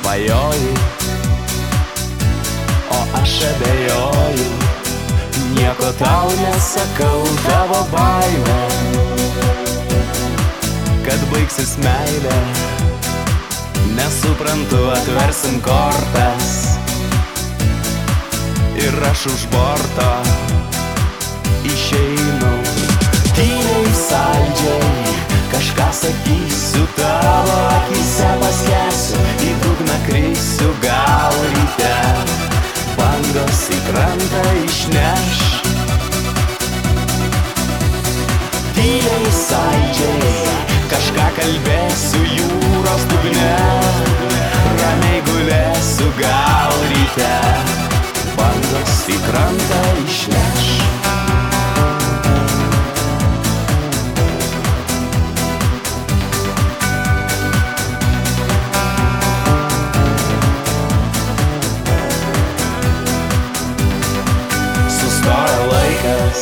svajoji, o aš abejoju. Nieko tau nesakau, tavo baimė, kad baigsis meilė. Nesuprantu, atversim kortas ir aš už borto išeinu. Tyliai saldžiai kažką sakysiu, tavo akyse paskęsiu, į dugną krisiu, gal ryte bangos į krantą išneš. Tyliai saldžiai kažką kalbėsiu jūros dugne, ramiai gulėsiu, gal ryte bangos į krantą išneš. Sustoja laikas,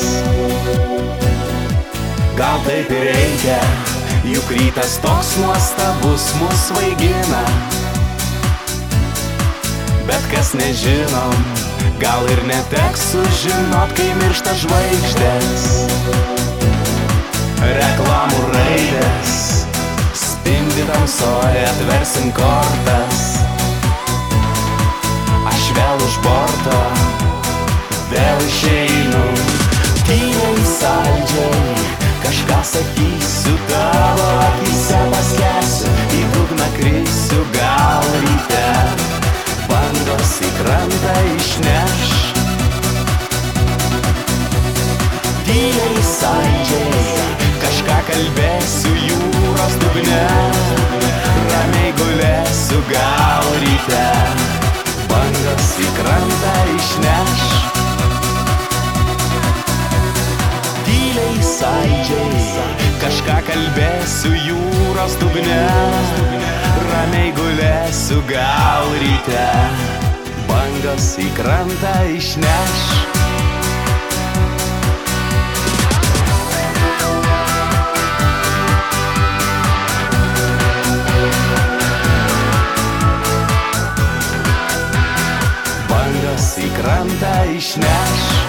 gal taip ir reikia, juk rytas toks nuostabus mus svaigina. Bet kas nežinom, gal ir neteks sužinot, kai miršta žvaigždės. Reklamų raidės spindi tamsoje, atversim kortas. Aš vėl už borto, vėl išeinu. Tyliai saldžiai kažką sakysiu, tavo akyse paskęsiu, į dugną krisiu, gal ryte bangos į krantą išneš. Tyliai saldžiai kažką kalbėsiu jūros dugne, ramiai gulėsiu, gal ryte bangos į krantą išneš. Tyliai saldžiai kažką kalbėsiu jūros dugne, ramiai gulėsiu, gal ryte bangos į krantą išneš. Bangos į krantą išneš.